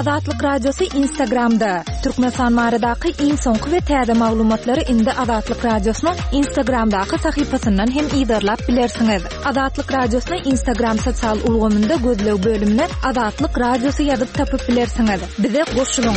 Azatlyk Radiosu Instagramda. Türkmenistan baradaky iň soňky we täze maglumatlary indi Azatlyk Radiosynyň Instagramdaky sahypasyndan hem ýa-da bilersiňiz. Azatlyk Radiosynyň Instagram sosial ulgamynda gözlew bölümine Azatlyk Radiosu ýazyp tapyp bilersiňiz. Bize goşulyň.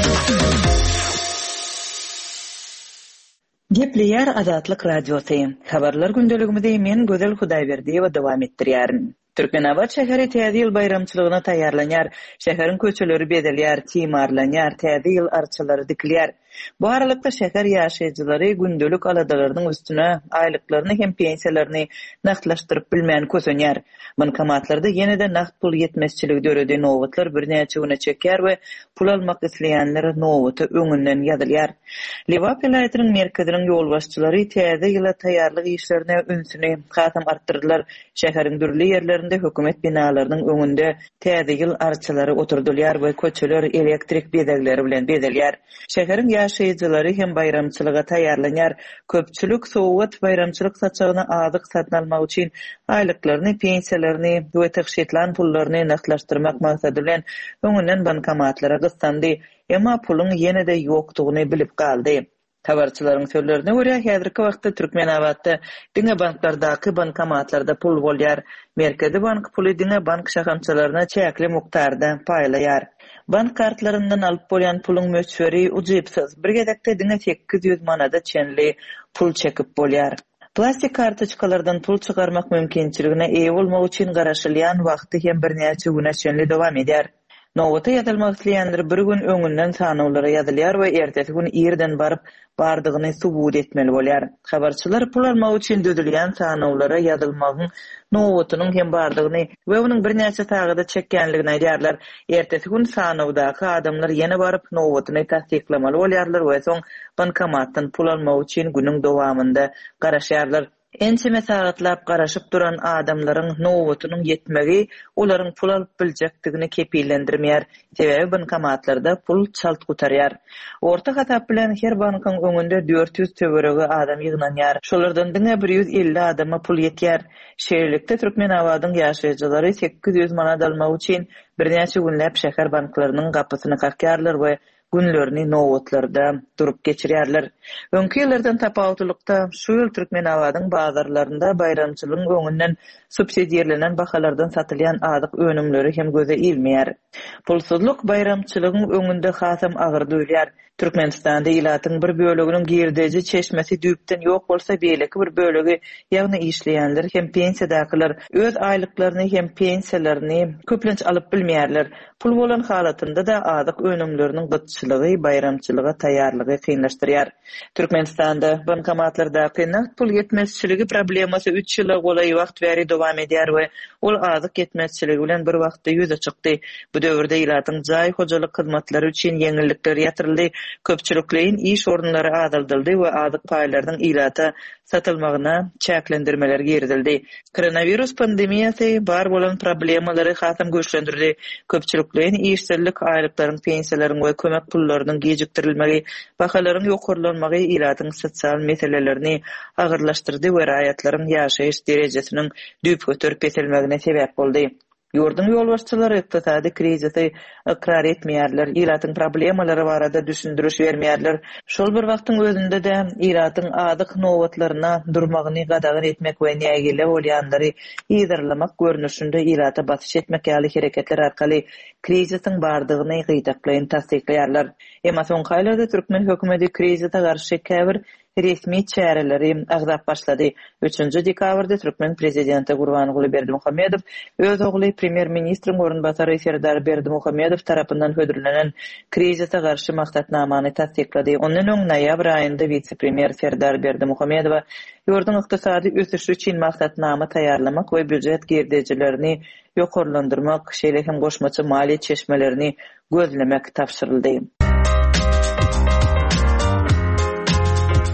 Gepleýär Azatlyk Radiosu. Habarlar gündeligimizde men Gözel Hudaýberdiýewa dowam etdirýärin. Türkmenabat şäheri täze ýyl bayramçylygyna taýýarlanýar. Şäheriň köçeleri bedelýär, timarlanýar, täze ýyl arçalary dikilýär. Bu aralykda şäher ýaşaýjylary gündelik aladalarynyň üstüne aýlyklaryny hem pensiýalaryny naqdlaşdyryp bilmän kösenýär. Bankomatlarda ýene-de naqd pul ýetmezçiligi döredä nowatlar birnäçe güne çekýär we pul almak isleýänler nowaty öňünden ýazylýar. Liwa vilayatynyň merkeziniň ýol başçylary täze ýyla taýýarlyk işlerine ünsüni hasam artdyrdylar. Şäheriň dürli ýerlerinde hökümet binalarynyň öňünde täze ýyl arçalary oturdylýar we köçeler elektrik bedegleri bilen bedelýär. Şäheriň ýaşaýjylary hem bayramçylyga taýýarlanýar. Köpçülik sowgat bayramçylyk saçagyna azyk satyn almak üçin aýlyklaryny, pensiýalaryny we täşkitlan pullaryny naqdlaşdyrmak maksady bilen öňünden bankomatlara gyssandy. Emma pulun ýene-de ýokdugyny bilip galdy. Habarçylaryň sözlerine görä, häzirki wagtda Türkmenabatda diňe banklardaky bankomatlarda pul bolýar. Merkezi bank puly diňe bank şahamçylaryna çäkli mukdarda paýlaýar. Bank kartlaryndan alyp bolýan pulun möçberi ujypsyz. Bir gezekde diňe 800 manada çenli pul çekip bolýar. Plastik kartoçkalardan pul çykarmak mümkinçiligine eýe bolmak üçin garaşylýan wagty hem birnäçe güne çenli dowam edýär. Nowaty ýazylmak isleýänler bir gün öňünden sanawlara ýazylýar we ertesi gün ýerden baryp bardygyny subut etmeli bolýar. Habarçylar pul almak üçin düzülýän sanawlara ýazylmagyň nowatynyň hem bardygyny we onuň birnäçe sagada çekkenligini aýdýarlar. Ertesi gün sanawdaky adamlar ýene baryp nowatyny tasdiklamaly bolýarlar we soň bankomatdan pul almak üçin günüň dowamında garaşýarlar. Ençeme sagatlap garaşyp duran adamlaryň nowatynyň ýetmegi olaryň pul alyp biljekdigini kepillendirmeýär. Sebäbi bankomatlarda pul çalt gutarýar. Orta hatap bilen her bankyň öňünde 400 töweregi adam ýygnanýar. Şolardan diňe 150 adama pul ýetýär. Şeýerlikde Türkmenabatyň ýaşaýjylary 800 manat almak üçin birnäçe günläp şäher banklarynyň gapysyny kakýarlar we günlerini nowatlarda durup geçirýärler. Öňki ýyllardan tapawutlykda şu ýyl Türkmenabatyň bazarlarynda bayramçylygyň öňünden subsidiýerlenen bahalardan satylýan azyk önümleri hem göze ilmeýär. Pulsuzlyk bayramçylygyň öňünde hasam agyr duýulýar. Türkmenistanda ilatyň bir böleginiň girdeji çeşmesi düýpden ýok bolsa beýleki bir bölegi ýagny işleýänler hem pensiýadakylar öz aýlyklaryny hem pensiýalaryny köplenç alyp bilmeýärler. Pul bolan halatynda da azyk önümleriniň gytçylygy bayramçylyga taýýarlygy kynlaşdyrýar. Türkmenistanda bankomatlardaky naqd pul ýetmezçiligi problemasy 3 ýyla golay wagt bäri dowam edýär we ol azyk ýetmezçiligi bilen bir wagtda ýüze çykdy. Bu döwürde ilatyň jaý hojalyk hyzmatlary üçin ýeňillikler ýatyryldy. Köpçüliklerin iş orunları azaldyldy we azyk paýlardyň ilata satylmagyna çäklendirmeler girdildi. Koronavirus pandemiýasy bar bolan problemalary hasam göçlendirdi. Köpçüliklerin işçilik aýlyklaryň, pensiýalaryň we kömek pullarynyň gejikdirilmegi, bahalaryň ýokurlanmagy ilatyň sosial meselelerini agyrlaşdyrdy we raýatlaryň ýaşaýyş derejesiniň düýp götürüp etilmegine sebäp boldy. Ýurdun ýolbaşçylary ykdysady krizisy ikrar etmeýärler, ilatyň problemalary barada düşündiriş bermeýärler. Şol bir wagtyň özünde de ilatyň azyk nowatlaryna durmagyny gadagyn etmek we nägile bolýandary ýygyrlamak görnüşinde ilata batyş etmek ýaly hereketler arkaly krizisiň bardygyny gytaklaýyn tasdiklärler. Emma soňky aýlarda Türkmen hökümeti krizise garşy käbir resmi çäreleri agzap başlady. 3-nji dekabrda Türkmen prezidenti Gurbanuly Berdimuhammedow öz ogly premier ministriň orunbasary Serdar Berdimuhammedow tarapyndan hödürlenen krizise garşy maksatnamany tasdiklady. Onuň öň noýabr aýynda vice-premier Serdar Berdimuhammedow ýurdun ykdysady ösüşi üçin maksatnama taýýarlamak we büdjet girdejilerini ýokurlandyrmak, şeýle hem goşmaçy maliýe çeşmelerini gözlemek tapşyryldy.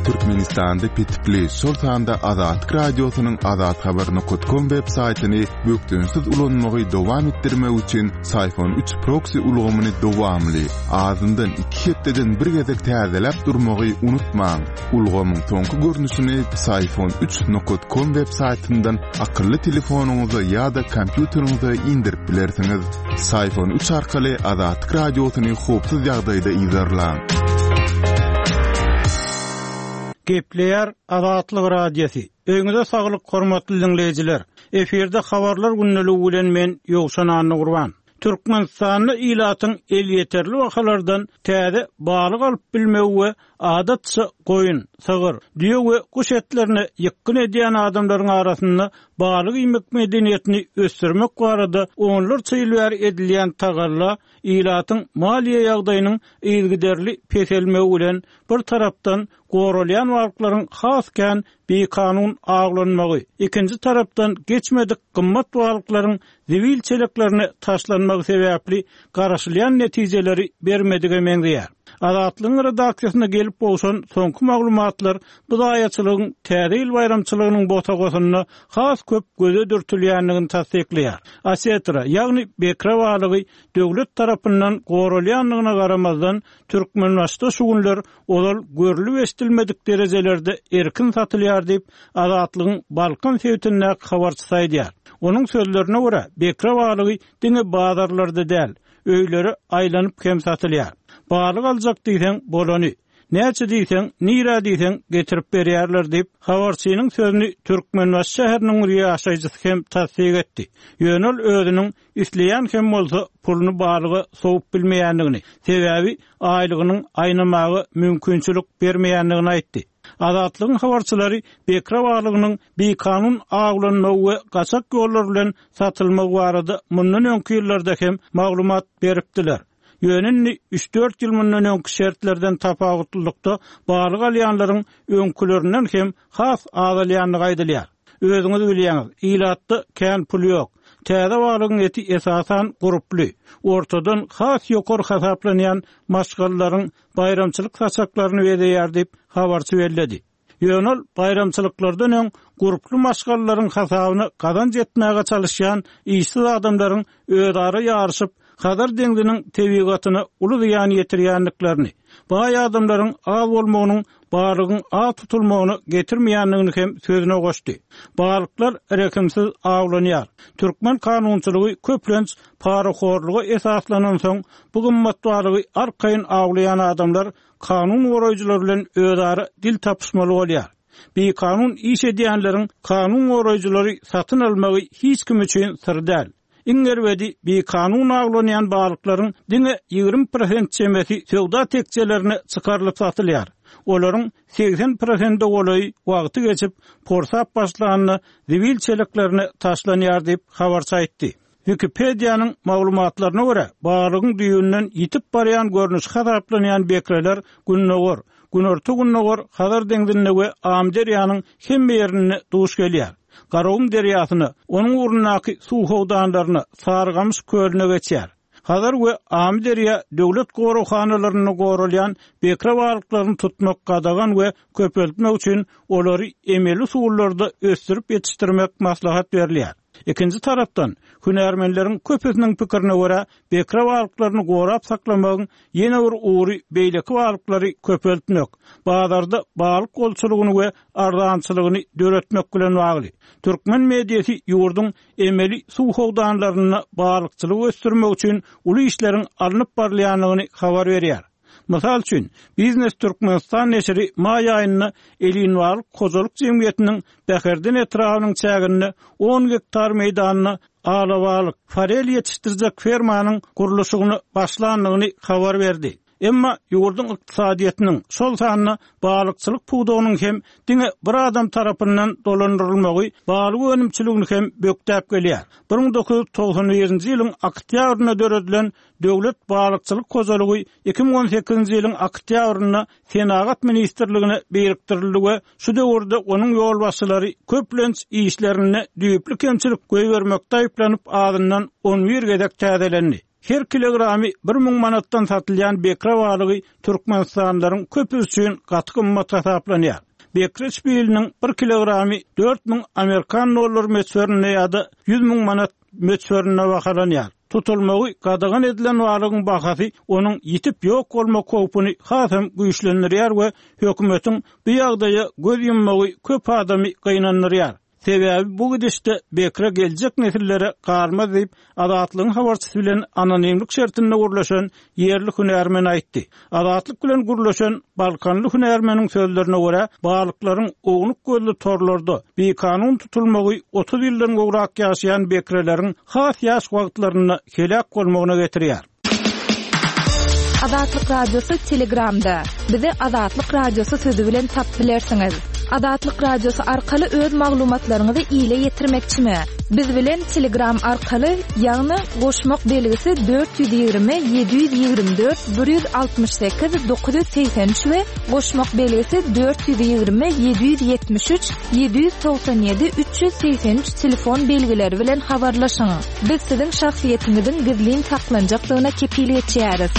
Türkmenistan'da pitipli Sultan'da Azatlyk Radiosynyň azathabaryny.com web saytyny bökdünsiz ulanmagy dowam etdirmek üçin Sayfon 3 proxy ulgamyny dowamly azyndan 2 hepdeden bir gezek täzelep durmagy unutmaň. Ulgamyň soňky görnüşini Sayfon3.com web saytyndan akylly telefonuňyza ýa-da kompýuteriňize indirip bilersiňiz. Sayfon 3 arkaly Azatlyk Radiosyny hopsuz ýagdaýda izlerläň. Gepleýär Azatlyk Radiosi. Öňüňizde saglyk hormatly dinleýijiler. Eferde habarlar günneligi bilen men Ýogşan Anny Gurban. Türkmenistanyň ilatyň el ýeterli wakalardan täze balyk alyp bilmegi we adatça goýun, sygyr, diýe we kuş etlerini ýykyn edýän adamlaryň arasynda balyk ýemek medeniýetini ösdürmek barada onlarça ýyl edilýän tagalla ilatyň maliýe ýagdaýynyň ýylgyderli peselmegi bilen bir tarapdan goralyan walyklaryň hasken bekanun aglanmagy, ikinji tarapdan geçmedik gymmat walyklaryň zivil çeleklerini taşlanmagy sebäpli garaşylýan netijeleri bermedige meňzeýär. Azatlygyň redaksiýasyna gelip bolşan soňky maglumatlar bu daýaçylygyň täze ýyl bayramçylygynyň botagosyny has köp göze dürtülýänligini tasdikleýär. Asetra, ýagny bekrawalygy döwlet tarapyndan goralýanlygyna garamazdan türkmenleşdi şugunlar olar görülip estilmedik derejelerde erkin satylýar diýip Azatlygyň Balkan sewtine habarçy saýdýar. Onuň sözlerine görä bekrawalygy diňe bazarlarda däl, öýleri aýlanyp hem satylýar. Balyk aljak diýsen bolany, näçe diýsen, nira diýsen getirip berýärler diýip habarçynyň sözüni Türkmenbaş şäheriniň ýaşaýjysy hem tasdik etdi. Ýönel özüniň isleýän hem bolsa puluny balygy sowup bilmeýändigini, sebäbi aýlygynyň aýnamagy mümkinçilik bermeýändigini aýtdy. Azatlygyň habarçylary bekrawalygynyň bekanun aglanmagy we gaçak ýollar bilen satylmagy barada mundan öňki ýyllarda hem maglumat beripdiler. Ýönünni 3-4 ýyl mundan öňki şertlerden tapawutlykda balyk alýanlaryň öňkülerinden hem has azalýanlygy aýdylýar. Özüňiz bilýäňiz, ilatda kän pul ýok. Täze balygyň eti esasan guruply, ortadan has ýokary hasaplanýan maşgallaryň bayramçylyk saçaklaryny berýär diýip habarçy berdi. Ýönel bayramçylyklardan öň guruply maşgallaryň hasabyny kazanç etmäge çalışýan işsiz adamlaryň özara ýaryşyp kadar dengdinin tebigatyny uly ýany ýetirýänliklerini, baý adamlaryň az bolmagynyň balygyň az tutulmagyny getirmeýänligini hem sözüne goşdy. Balyklar rekimsiz aglanýar. Türkmen kanunçylygy köplenç paraxorlugy esaslanan soň bu gymmat balygy arkaýyn aglaýan adamlar kanun goraýjylary bilen özara dil tapyşmaly bolýar. Bir kanun iş edýänleriň kanun goraýjylary satyn almagy hiç kim üçin sir däl. İngerwedi bir kanun aglanýan balyklaryň diňe 20% çemeti sowda tekçelerini çykarylyp satylýar. Olaryň 80% goly wagty geçip porsap başlanyny zivil çeleklerini taşlanýar diýip habarçy aýtdy. Wikipediýanyň maglumatlaryna görä, balygyň düýünden ýitip barýan görnüş hasaplanýan bekralar günnogor hadar deňdinne we Amderýanyň hemme ýerini duş gelýär. Garawum derýasyny, onuň urundaky suw howdanlaryny Sargamış köline geçýär. Hadar we Amderýa döwlet gorawhanalaryny goralýan bekrawalyklaryny tutmak, gadagan we köpeltmek üçin olary emeli suwlarda ösdürip ýetişdirmek maslahat berilýär. İkinji tarapdan hünärmenleriň köpüsiniň pikirine görä bekrawalyklaryny gorap saklamagyň ýene bir uğry beýleki walyklary köpeltmek, bazarda balyk golçulugyny we arzançylygyny döretmek bilen bagly. Türkmen mediýasy ýurdun emeli suw howdanlaryny balykçylyk ösdürmek üçin uly işleriň alınıp barlýanlygyny habar berýär. Mysal üçin, Biznes Türkmenistan neşri may aýyny Elinwal Kozalyk Jemgyýetiniň Bäherden etrawynyň çägini 10 hektar meýdanyny alawalyk farel ýetişdirjek fermanyň gurulşygyny başlandygyny habar berdi. Emma ýurdun ykdysadyýatynyň şol sanyny balykçylyk puwdagynyň hem diňe bir adam tarapyndan dolandyrylmagy balyk önümçiligini hem bökdäp gelýär. 1991-nji ýylyň oktýabryna döredilen döwlet balykçylyk kozalygy 2018-nji ýylyň oktýabryna Senagat ministrligine berikdirildi we şu döwürde onuň ýolbaşçylary köplenç işlerini düýüpli kemçilik goýbermekde aýyplanyp adyndan 11 gezek täzelendi. Her kilogramy 1000 manatdan satylýan bekre balygy Türkmenistanlaryň köpü üçin gaty gymmat hesaplanýar. Bekre çpiliniň 1 kilogramy 4000 Amerikan dollar meçberine ýa-da 100.000 manat meçberine bahalanýar. Tutulmagy gadagan edilen balygyň bahasy onuň ýitip ýok bolma köpüni hasam güýçlendirýär we hökümetiň bu ýagdaýa göz yummagy köp adamy gynanýar. Sebäbi bu gidişde bekre geljek nesillere garma diýip adatlygyň habarçysy bilen anonimlik şertinde gurlaşan yerli hünärmen aýtdy. Adatlyk bilen gurlaşan Balkanly hünärmeniň sözlerine görä, balyklaryň oňluk gözli torlarda bir kanun tutulmagy 30 ýyldan gowrak ýaşaýan bekreleriň has ýaş wagtlaryna helak bolmagyna getirýär. Adatlyk radiosu Telegramda. Bizi Adatlyk radiosu sözü bilen tap bilersiňiz. Adatlyk radiosu arkaly öz maglumatlaryňyzy ýyla ýetirmekçimi? Biz bilen Telegram arkaly ýagny goşmak belgisi 420 724 168 983 we goşmak belgisi 420 773 797 383 telefon belgileri bilen habarlaşyň. Biz siziň şahsiýetiňiziň gizlin saklanjaklygyna kepillik etýäris.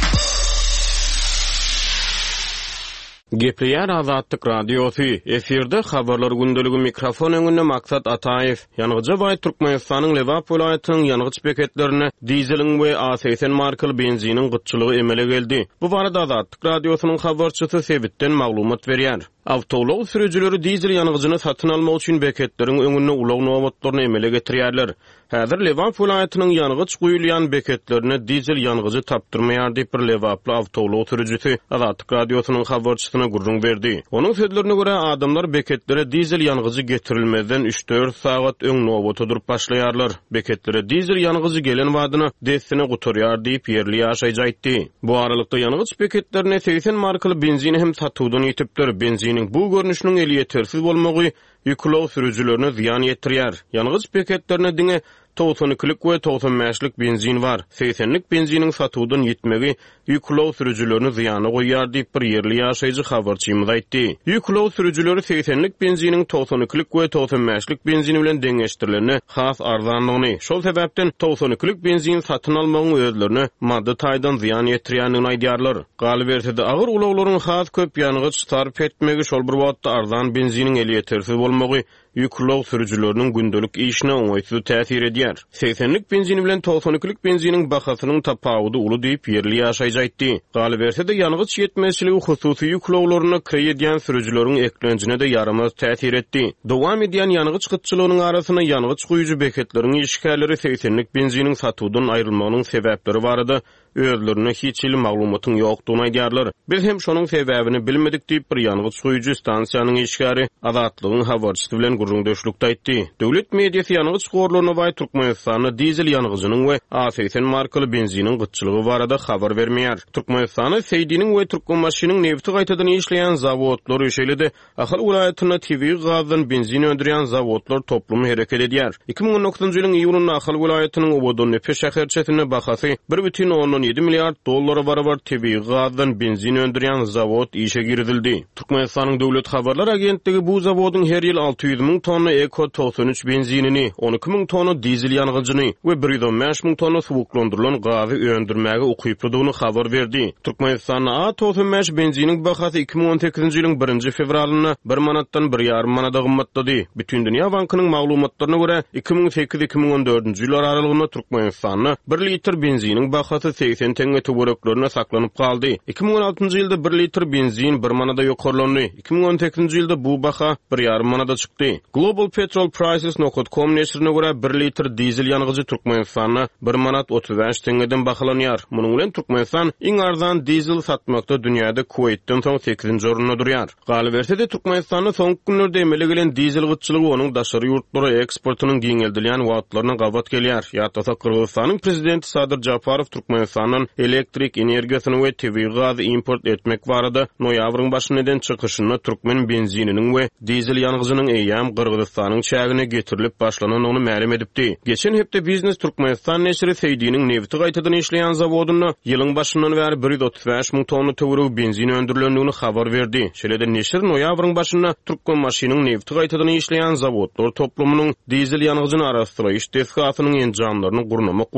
Gepleýär Azatlyk radiosu. Eferde habarlar gündeligi mikrofon öňünde Maksat Ataýew. Ýanygyja baý Türkmenistanyň Lewap welaýatynyň ýanygyç beketlerine dizelin we A80 markaly benzinin gytçylygy emele geldi. Bu barada Azatlyk radiosynyň habarçysy sebitden maglumat berýär. Awtolog sürüjüleri dizel ýanygyjyny satyn almak üçin beketleriň öňüne ulak nowatlaryny emele getirýärler. Häzir Lewap welaýatynyň ýanygyç guýulýan beketlerine dizel ýanygyjy tapdyrmaýar diýip bir Lewaply awtolog sürüjüsi Azatlyk radiosynyň habarçysyna gurrun berdi. Onuň sözlerine görä adamlar beketlere dizel ýanygyjy getirilmeden 3-4 sagat öň nowata durup başlaýarlar. Beketlere dizel ýanygyjy gelen wadyna destine guturýar diýip ýerli ýaşaýjy aýtdy. Bu aralykda ýanygyç beketlerine 80 markaly benzini hem satywdan ýetipdir. Benziniň bu görnüşiniň eli ýetersiz bolmagy ýüklew sürüjülerine ziýan ýetirýär. Ýanygyç beketlerine diňe 92'lik we 95'lik benzin var. 80'lik benzinin satywdan ýetmegi ýüklew sürüjülerini ziýana goýýar diýip bir ýerli ýaşaýjy habarçymyz aýtdy. Ýüklew sürüjüleri 80'lik benzinin 92'lik we 95'lik benzini bilen deňeşdirileni has arzanlygyny, şol sebäpden 92'lik benzin satyn almagyň özlerine madda taýdan ziýan ýetirýänini aýdýarlar. Galyp berse-de agyr ulaglaryň has köp ýanygyç sarf etmegi şol bir wagtda arzan benziniň eli ýetersiz bolmagy ýüklew sürüjüleriniň gündelik işine oňaýsız täsir edýär. 80'lik benzin bilen 92'lik benziniň bahasynyň tapawudy uly diýip ýerli ýaşaýjy aýtdy. Galyp berse-de ýanygyç ýetmezçiligi hususy ýüklewlerini kirýän sürüjüleriň eklenjine de yaramaz täsir etdi. Dowam edýän ýanygyç gytçylygynyň arasyna ýanygyç guýuju beketleriň işgärleri 80'lik benziniň satywdan aýrylmagynyň sebäpleri barada özlerine hiç il maglumatyň ýokdugyny aýdýarlar. Biz hem şonuň sebäbini bilmedik diýip bir ýanygyç guýuju stansiýanyň işgäri Azatlygyň habarçysy bilen gurrundaşlykda aýtdy. Döwlet mediýasy ýanygyç gorlaryna baý Türkmenistanyň dizel ýanygyjynyň we A80 markaly benziniň gytçylygy barada habar bermeýär. Türkmenistanyň Seýdiniň we Türkmenmaşynyň nefti gaýtadan işleýän zawodlary ýeşelidi. Ahal welaýatyna TV gazdan benzin öndürýän zawodlar toplumy hereket edýär. 2019-njy ýylyň iýulynda Ahal welaýatynyň Obodon Nefes şäherçesine bahasy 1,17 milliard dollara barabar TV gazdan benzin öndürýän zawod işe girdildi. Türkmenistanyň döwlet habarlar agentligi bu zawodyň her ýyl 600.000 tonna Eko 93 benzinini, 12.000 tonna dizel ýanygyjyny we 115.000 tonna suwuklandyrylan gazy öndürmäge ukypdygyny habar berdi. Türkmenistanyň A95 benziniň bahasy 2018-nji ýylyň 1 fevralyna 1 manatdan 1,5 manata gymmatlady. Bütün dünýä bankynyň maglumatlaryna görä 2008-2014-nji ýylar aralygynda Türkmenistanyň 1 litr benziniň bahasy 80 tenge töwereklerine saklanyp kaldy. 2016-njy ýylda 1 litr benzin 1 manada ýokarlandy. 2018-nji ýylda bu baha 1,5 manada çykdy. Global Petrol Prices.com neşrine görä 1 litr dizel ýanygyjy Türkmenistanyň 1 manat 35 tengeden bahalanýar. Munyň bilen Türkmenistan iň arzan dizel satmakda dünýäde Kuweytden soň 8-nji orunda durýar. Galyp berse-de Türkmenistanyň soňky günlerde emele gelen dizel gytçylygy onuň daşary ýurtlara eksportynyň giňeldilýän wagtlaryna gabat gelýär. Ýa-da Kyrgyzstanyň prezidenti Sadyr Japarow Türkmenistanyň elektrik energiýasyny we tabii gaz import etmek barada noýabryň başyndan çykyşyna türkmen benzininiň we dizel ýanygyjynyň eýam Kyrgyzstanyň çägine getirilip başlananyny ma'lum edipdi. Geçen hepde Biznes Türkmenistan neşri Seýdiniň nefti gaýtadan işleýän zawodyna ýylyň başyndan bäri 135.000 tonna töwerek benzin öndürilendigini habar berdi. Şeýle-de neşir noýabryň başyna Türkmenmaşynyň nefti gaýtadan işleýän zawodlar toplumynyň dizel ýanygyjyny araşdyryş tesgatynyň enjamlaryny gurnamak we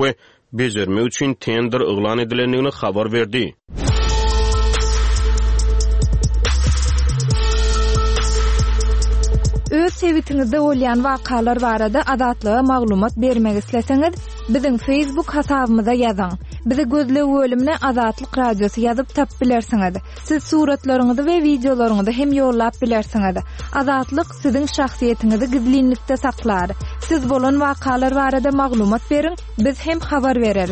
bejerme üçin tender yglan edilendigini habar berdi. Öz sewitinizde bolýan wakalar barada adatlyga maglumat bermek isleseňiz, biziň Facebook hasabymyza ýazyň. Bizi gözle bölümine Azatlyk Radiosu ýazyp tap bilersiňiz. Siz suratlaryňyzy we videolaryňyzy hem ýollap bilersiňiz. Azatlyk siziň şahsiýetiniňizi gizlinlikde saklar. Siz bolan wakalar barada maglumat beriň, biz hem habar bereriz.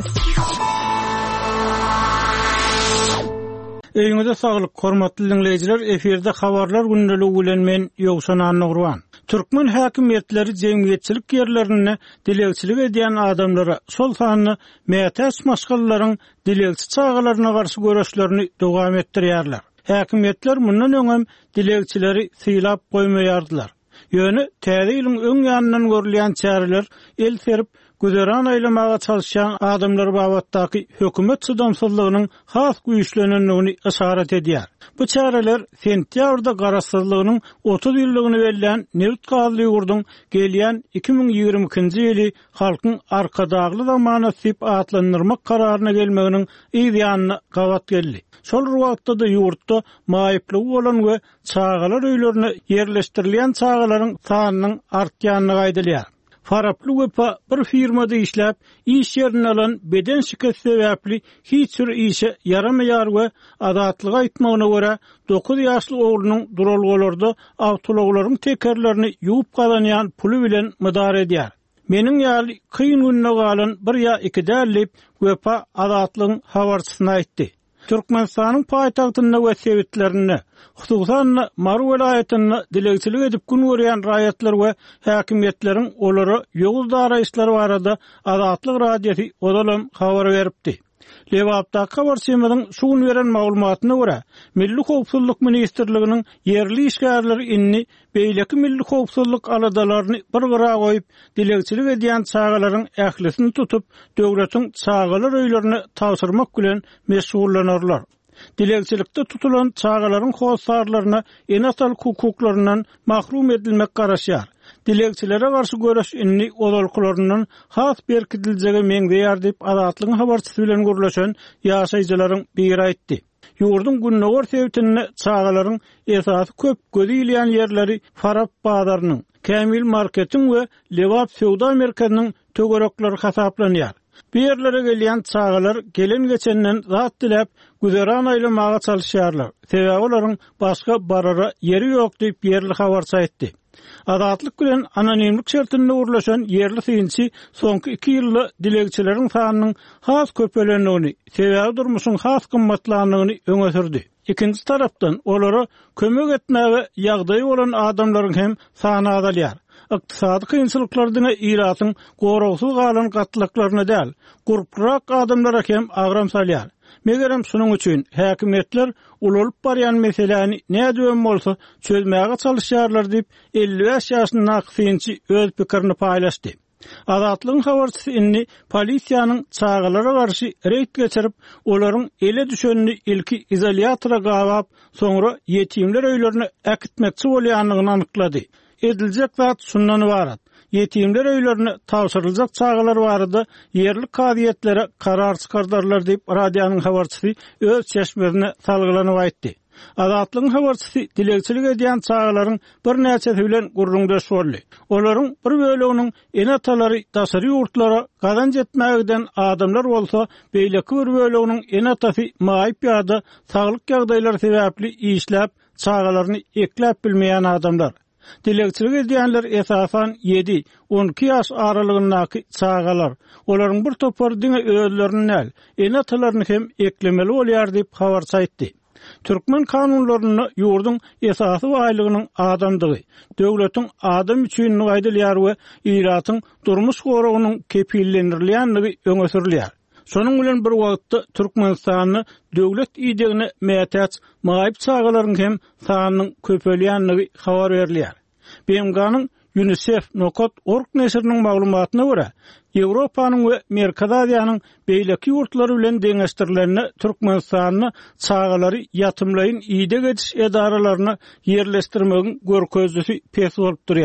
Öýüňize saglyk, hormatly dinleýijiler, eferde habarlar gündəligi bilen men Ýowşan Annurwan. Türkmen häkimetleri jemgyýetçilik ýerlerini dilegçilik edýän adamlara sol sanyny mätäç maşgallaryň dilegçi çağalaryna garşy görüşlerini dowam etdirýärler. Häkimetler mundan öňem dilegçileri syýlap goýmaýardylar. Ýöne täze ýylyň öň ýanyndan görülýän çäreler el serip güzeran aýlamaga çalışan adamlar babatdaky hökümet çydamsızlygynyň has güýçlenenligini işaret edýär. Bu çäreler sentýabrda garaşsyzlygynyň 30 ýyllygyny bellän Newt Gazi ýurdun gelýän 2022-nji ýyly halkyň arkadagly zamana sip atlandyrmak kararyna gelmeginiň ýa-da gawat geldi. Şol wagtda da ýurtda maýyply bolan we çağalar öýlerine ýerleşdirilýän çağalaryň sanynyň artýanyny gaýdylýar. Faraply wepa bir firmada işläp, iş ýerini alan beden şikayet sebäpli hiç bir işe yaramaýar we adatlyga aýtmagyna görä 9 ýaşly oglunyň duralgalarda awtologlaryň tekerlerini ýuwup galanýan puly bilen mydara edýär. Meniň ýaly kyn günne galan bir ýa 2 dälip wepa adatlygyň habarçysyna aýtdy. Türkmenistanyň paýtagtyna we sewitlerini, hususan Maru welaýatyny dilegçilik edip gün görýän raýatlar we häkimetleriň olary ýoğuz daraýşlary barada Azatlyk Radiosu odalam habar beripdi. Lewapda habarçymyň şuň beren maglumatyna görä, Milli Howpsuzlyk Ministrliginiň yerli işgärleri inni beýleki milli howpsuzlyk aladalaryny bir gyra goýup, dilegçilik edýän çağalaryň ählisini tutup, döwletiň çağalar öýlerini tawsyrmak bilen meşgullanarlar. Dilegçilikde tutulan çağalaryň howsarlaryna enatal hukuklaryndan mahrum edilmek garaşýar. Dilegçilere garşy görüş inni odalkylaryndan has berkitiljegi meňdeýär diýip Azatlygyň habarçysy bilen görleşen ýaşaýjylaryň biri aýtdy. Ýurdun günnäwär sewitini çağalaryň esasy köp gödilýän ýerleri Farap bazarynyň, Kamil marketiň we Lewap sowda merkeziniň tögerekleri hasaplanýar. Bu yerlere gelýän çağalar gelen geçenden zat dilep güzeran aýlamaga çalışýarlar. Sebäbi olaryň başga barara ýeri ýok diýip ýerli habarçy aýtdy. Azatlyk bilen anonimlik şertinde urlaşan yerli synçy soňky 2 ýylda dilegçileriň sanynyň has köpelendigini, sebäbi durmuşyň has gymmatlandygyny öňe sürdi. Ikinji tarapdan olara kömek etmäge ýagdaý bolan adamlaryň hem sany azalýar. Iqtisady kynçylyklardan ýylatyň goragsyz galan gatlyklaryna däl, gurprak adamlara hem agram salýar. Megerem şunun üçin häkimetler ululup barýan meseleni nädem bolsa çözmäge çalışýarlar diýip 55 ýaşly nakynçy öz pikirini paýlaşdy. Azatlygyň habarçysy inni polisiýanyň çağalara garşy reýt geçirip, olaryň ele düşenini ilki izolýatora gawap, soňra ýetimler öýlerini äkitmekçi bolýanlygyny anyklady. Ediljek zat şundan ibarat. Yetimler öýlerini tawsyryljak çağalar barada yerli kaziyetlere karar çykardarlar diýip radionyň habarçysy öz çeşmesine salgylanyp aýtdy. Azatlygyň habarçysy dilegçilik edýän çağalaryň bir näçesi bilen gurrundaş boldy. Olaryň bir böleginiň enatalary daşary ýurtlara gazanç etmägden adamlar bolsa, beýleki bir böleginiň enatasy maýyp ýa-da saglyk ýagdaýlary sebäpli işläp çağalaryny ekläp bilmeýän adamlar. Dilegçilik edýänler esasan 7-12 ýaş aralygyndaky çağalar. Olaryň bir topar diňe özlerini näl, enatalaryny hem eklemeli bolýar diýip habarçy aýtdy. Türkmen kanunlaryny ýurdun esasy aýlygynyň adamdygy, döwletiň adam üçin gaýdylýar we ýyratyň durmuş goragynyň kepillendirilýänligi öňe sürilýär. Şonuň bilen bir wagtda Türkmenistanyny döwlet ýetigine mätäç maýyp çağalaryň hem sanynyň köpelýänligi habar berilýär. BMG-nyň UNICEF.org näşriniň maglumatyna görä, Ýewropanyň we Merkez Aziýanyň beýleki ýurtlary bilen deňeşdirilenine Türkmenistanyny çağalary ýatymlaýyn ýyda geçiş edaralaryna ýerleşdirmegiň görkezlisi pes bolup durýar.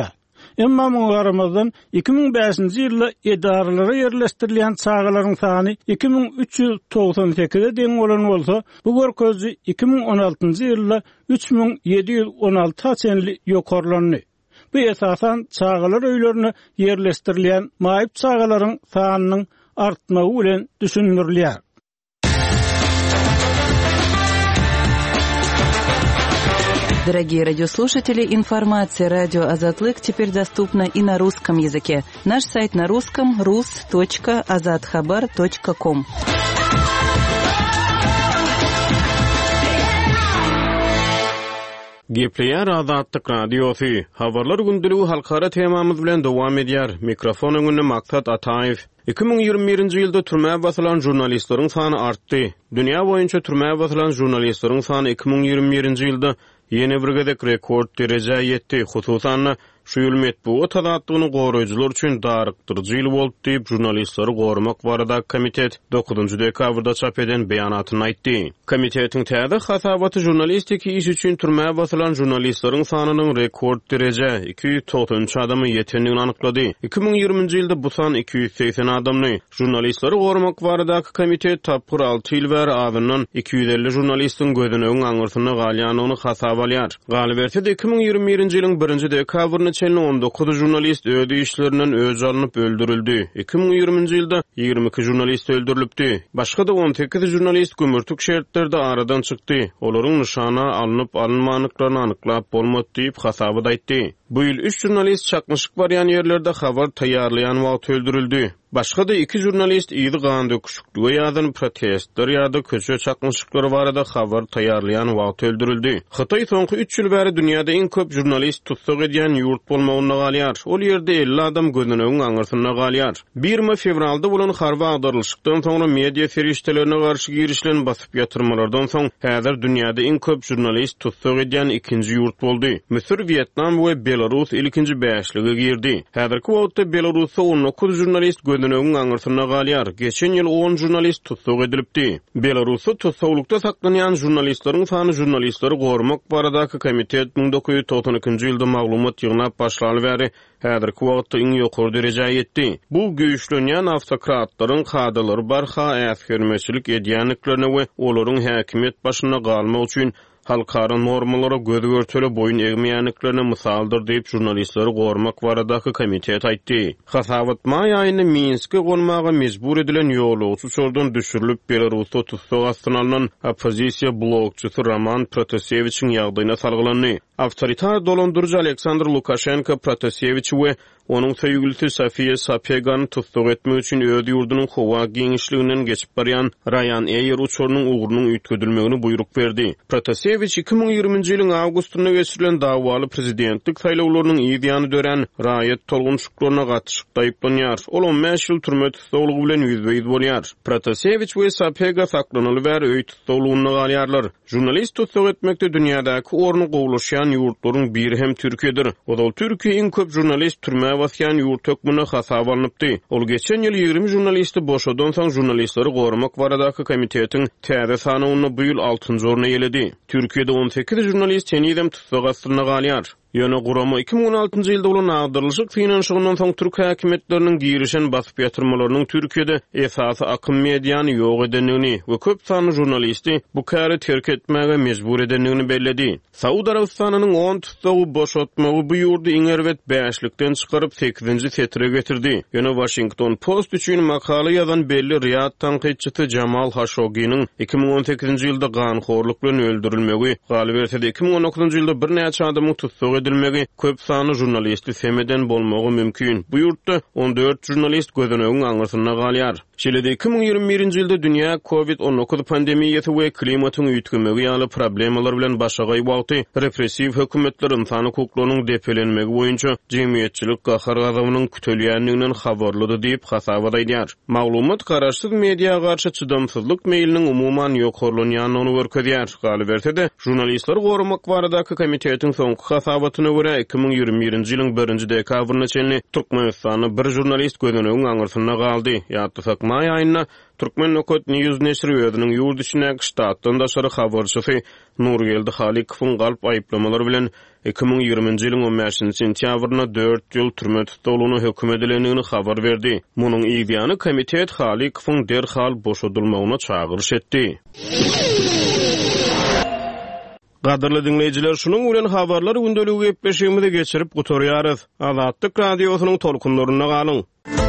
Emma muňaramazdan 2005-nji ýylda edaralara ýerleşdirilen çağalaryň sany 2398-e deň bolan bolsa, bu görkezji 2016-njy ýylda 3716 haçenli ýokarlandy. Bu esasan çağalar öýlerine ýerleşdirilen maýyp çağalaryň sanynyň artmagy bilen düşündirilýär. Дорогие радиослушатели, информация «Радио Азатлык» теперь доступна и на русском языке. Наш сайт на русском – rus.azadkhabar.com. Gepleýär Azatlyk Radiosy. Habarlar gündülügi halkara temamyz bilen dowam edýär. Mikrofon öňünde Maksat Ataýew. 2021-nji ýylda türmäge basylan jurnalistlaryň sany artdy. Dünýä boýunça türmäge basylan jurnalistlaryň sany 2021-nji ýylda ýene bir gezek rekord derejä ýetdi. Hususan şu ýyl medeniýet tadatlygyny goraýjylar üçin darykdyrjy ýyl bolup diýip jurnalistleri gorumak barada komitet 9-njy dekabrda çap eden beýanatyny aýtdy. Komitetiň täze hasabaty jurnalistiki iş üçin türmäge basylan jurnalistlaryň sanynyň rekord derejä 290 adamy ýetendigini anyklady. 2020-nji ýylda bu san 280 adamny. Jurnalistleri gorumak barada komitet tapyr 6 ýyl bäri azyndan 250 jurnalistiň gözünegiň aňyrsyny galýanyny hasaba alýar. Galiberti 2021-nji ýylyň 1-nji dekabrynda çenli 19 jurnalist öýdi işlerinden öýje alınıp öldürildi. 2020-nji ýylda 22 jurnalist öldürilipdi. Başga da 18 jurnalist gömürtük şertlerde aradan çykdy. Olaryň nişana alınıp alınmanyklaryny anyklap bolmady diýip hasaba aýtdy. Bu ýyl 3 jurnalist çakmyşyk barýan ýerlerde habar taýýarlayan wagt öldürildi. Başga da 2 jurnalist ýygy gan döküşiklige ýa-da protestler ýa-da köçe çakmyşyklary barada habar taýýarlayan wagt öldürildi. Hytaý soňky 3 ýyl bäri dünýäde iň köp jurnalist tutsak edýän ýurt bolmagyna galýar. Ol ýerde 50 adam gözünegiň aňyrsyna galýar. 1 fevralda bolan harba agdarylşykdan soňra media feriştelerine garşy girişlen basyp ýatyrmalardan soň häzir dünýäde iň köp jurnalist tutsak edýän ikinji ýurt boldy. Misir, Vietnam we Belarus ilkinji bäşlige girdi. Häzirki wagtda Belarusda 19 jurnalist gözünegiň aňyrsyna galýar. Geçen ýyl 10 jurnalist tutsak edilipdi. Belarusda tutsaklykda saklanýan jurnalistleriň sany jurnalistleri gorumak baradaky komitet 1992-nji ýylda maglumat ýygnap başlary bäri häzirki wagtda iň ýokary derejäge ýetdi. Bu güýçlenýän awtokratlaryň hadalary barha äsgermeçilik edýänliklerine we olaryň häkimet başyna galmak üçin halkara normalara gözgörteli boyun egmeýänliklerine mysaldyr diýip jurnalistleri gorumak baradaky komitet aýtdy. Hasabat maý aýyny Minske gonmaga mejbur edilen ýolugçy çordan düşürilip Belarusda tutsak astyna alynan opozisiýa blogçysy Roman Protaseviçiň ýagdaýyna salgylandy. Awtoritar dolandyrjy Aleksandr Lukashenko Protaseviç we onun söýgülisi Safiya Sapegany tutsak etmek üçin öýdi ýurdunyň howa giňişliginden geçip barýan Ryanair uçurynyň ugurunyň üýtgedilmegini buyruk berdi. Protaseviç 2020-nji ýylyň awgustynda geçirilen dawaly prezidentlik saýlawlarynyň ýygyny dören raýat tolgunçlyklaryna gatnaşykda aýplanýar. Ol 15 ýyl türme tutsaklygy bilen ýüzbeýiz bolýar. Protaseviç we Sapega saklanyly bäri öý tutsaklygyna galýarlar. Jurnalist tutsak etmekde dünýädäki orny gowlaşýan ýurtlaryň biri hem Türkiýedir. O da Türkiýe iň köp jurnalist türmäge basýan ýurt hökmüne hasaba alınıpdy. Ol geçen ýyl 20 jurnalisti boşadan soň jurnalistleri gorumak baradaky komitetiň täze sanyny bu ýyl 6-njy orna ýeledi. Türkiýede 18 jurnalist ýene-de tutsak astyna galýar. Ýöne gurama 2016-njy ýylda bolan agdarlyşyk finansiýasynyň soň türk häkimetleriniň girişen basyp ýatyrmalarynyň Türkiýede esasy akym mediany ýok edenligini we köp sanly jurnalisti bu käri terk etmäge mejbur edenligini belledi. Saud Arabistanynyň 10 tutsagy boşatmagy bu ýurdu iňerwet bäşlikden çykaryp 8-nji setre getirdi. Ýöne Washington Post üçin makala ýazan belli Riyad tanqidçisi Jamal Khashoggi'niň 2018-nji ýylda ganhorluk bilen öldürilmegi, galiberti 2019-njy ýylda bir näçe adamyň tutsak edilmegi köp sany jurnalisti semeden bolmagy mümkin. Bu ýurtda 14 jurnalist gözünegiň aňyrsyna galýar. Şeýle-de 2021-nji ýylda dünýä COVID-19 pandemiýasy we klimatyň üýtgemegi ýaly problemalar bilen başagaý wagty repressiw hökümetler insan hukuklarynyň depelenmegi boýunça jemgyýetçilik gahar gazabynyň kütelýänliginden habarlady diýip hasaba aýdýar. Maglumat garaşsyz mediýa garşy çydamsyzlyk meýiliniň umuman ýokarlanýanyny görkezýär. Galibertede jurnalistler gorumak baradaky komitetiň soňky hasabatyna görä 2021-nji ýylyň 1-nji dekabryna çenli Türkmenistanyň bir jurnalist gözünegiň aňyrsyna galdy. Ýa-da may aýyna Türkmen Nokot News neşri özüniň ýurt içindäki ştatdan daşary habarçysy Nurgeldi Halikowyň galp aýyplamalar bilen 2020-nji ýylyň 15-nji sentýabryna 4 ýyl türme tutulugyny hökm edilendigini habar berdi. Munyň ýa-da komitet Halikowyň derhal boşadylmagyna çagyryş etdi. Gadyrly dinleýijiler, şunuň bilen habarlar gündöligi gepleşigimizi geçirip gutarýarys. Azatlyk radiosynyň tolkunlaryna galyň.